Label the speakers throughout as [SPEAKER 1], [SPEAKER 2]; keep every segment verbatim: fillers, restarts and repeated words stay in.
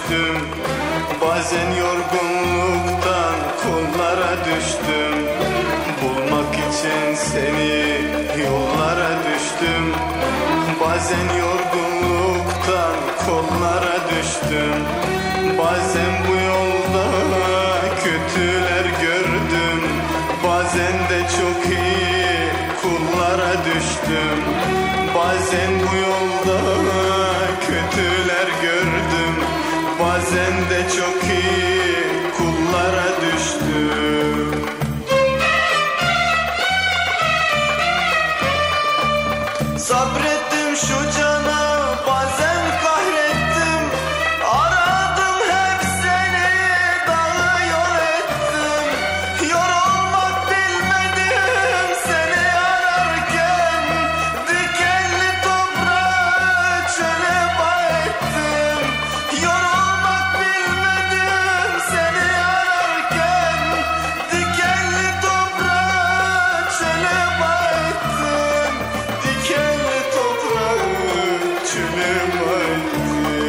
[SPEAKER 1] düştüm. Bazen yorgunluktan kollara düştüm. Bulmak için seni yollara düştüm. Bazen yorgunluktan kollara düştüm. Bazen bu yolda kötüler gördüm. Bazen de çok iyi kullara düştüm. Bazen bu yolda kötüler gördüm. Bazen de çok iyi kullara düştüm. Sabrettim şu cana, bazen kahrettim. Aradım hep seni, dağı yol ettim. Yorulmak bilmedim seni ararken. Dikenli toprağı çöle bayettim. Yorulmak bilmedim seni ararken. Dikenli toprağı çöle bayettim. Dikenli toprağı çöle bayettim.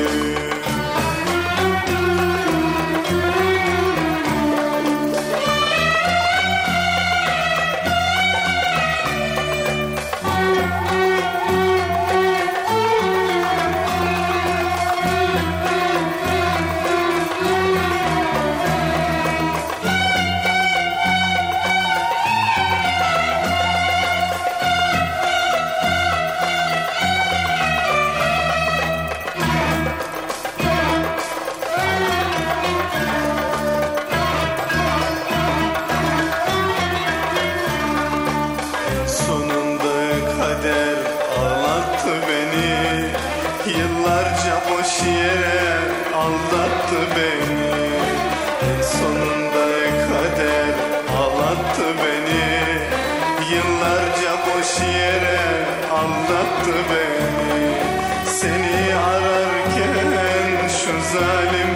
[SPEAKER 1] Sonunda kader ağlattı beni. Yıllarca boş yere aldattı beni. Sonunda kader ağlattı beni. Yıllarca boş yere aldattı beni. Seni ararken şu zalim